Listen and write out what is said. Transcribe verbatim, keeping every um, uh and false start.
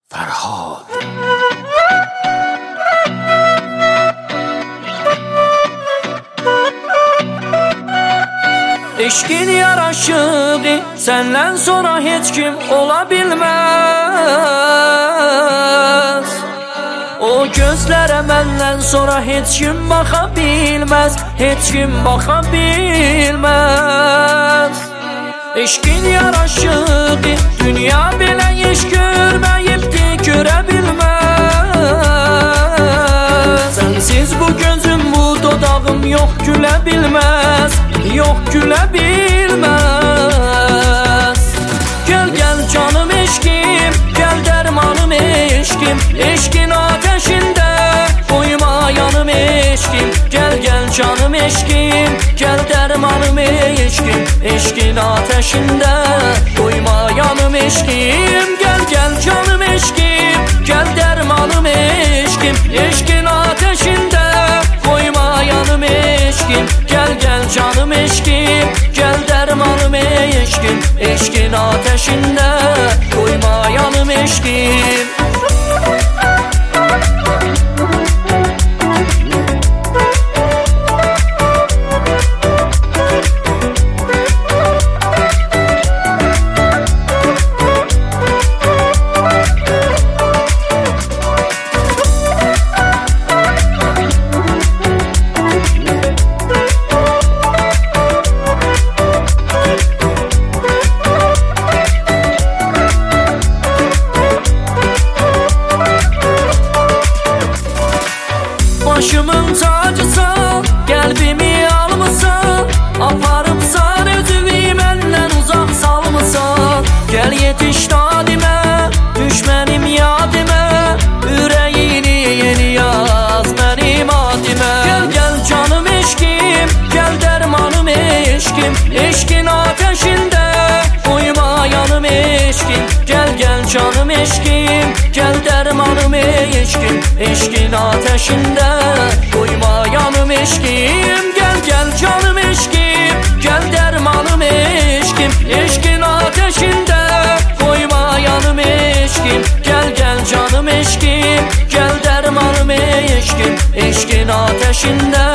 Ferhad. Eşkin yaraşığı senden sonra hiç kim olabilmez. O gözlere benden sonra hiç kim bakabilmez, hiç kim bakabilmez. Eşkin yaraşığı dünya bile hiç görmeyipti, görebilmez. Sensiz bu gözüm, bu dodağım yok gülebilmez, yok gülebilmez. Gel gel canım eşkim, gel dermanım eşkim, eşkin ateşinde koyma yanım eşkim. Gel gel canım eşkim, gel dermanım eşkim, eşkin ateşinde koyma yanım eşkim. Gel gel canım eşkim, gel dermanım eşkim, eşkin ateşinde koyma yanım eşkim. Gel gel canım eşkim, gel dermanım eşkim, eşkin ateşinde koyma yanım eşkim. Başımın tacısan, kalbimi almısan, aparıpsan özümü menden uzak salmısan. Gel yetiş dadime, düşmenim yadime, yüreğini yeni yaz benim adime. Gel gel canım eşkim, gel dermanım eşkim, eşkin ateşinde koyma yanım eşkim. Gel gel canım eşkim, gel dermanım eşkim, eşkin ateşinde koyma yanım eşkim. Gel gel canım eşkim, gel dermanım eşkim, eşkin ateşinde koyma yanım eşkim. Gel gel canım eşkim, gel dermanım eşkim, eşkin ateşinde